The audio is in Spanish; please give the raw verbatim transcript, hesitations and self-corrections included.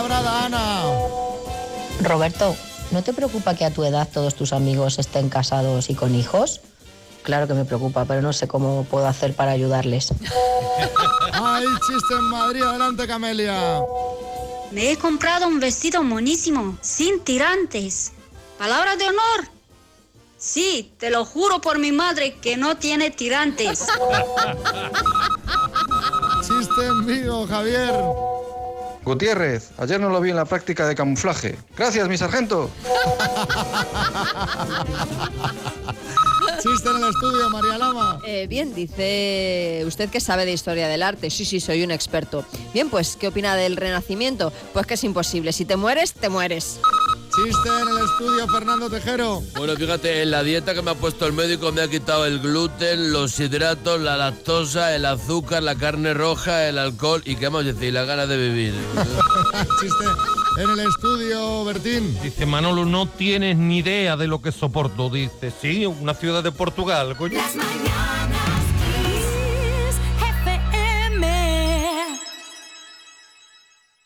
Labrada, Ana. Roberto, ¿no te preocupa que a tu edad todos tus amigos estén casados y con hijos? Claro que me preocupa, pero no sé cómo puedo hacer para ayudarles. ¡Ay, chiste en Madrid! Adelante, Camelia. Me he comprado un vestido monísimo, sin tirantes. ¿Palabra de honor? Sí, te lo juro por mi madre que no tiene tirantes. Chiste en Vigo, Javier. Gutiérrez, ayer no lo vi en la práctica de camuflaje. Gracias, mi sargento. Chiste en el estudio, María Lama. Eh, bien, dice usted que sabe de historia del arte. Sí, sí, soy un experto. Bien, pues, ¿qué opina del Renacimiento? Pues que es imposible. Si te mueres, te mueres. Chiste en el estudio, Fernando Tejero. Bueno, fíjate, en la dieta que me ha puesto el médico me ha quitado el gluten, los hidratos, la lactosa, el azúcar, la carne roja, el alcohol y, ¿qué vamos a decir? La gana de vivir. Chiste en el estudio, Bertín. Dice Manolo, no tienes ni idea de lo que soporto. Dice, sí, una ciudad de Portugal, coño. Las mañanas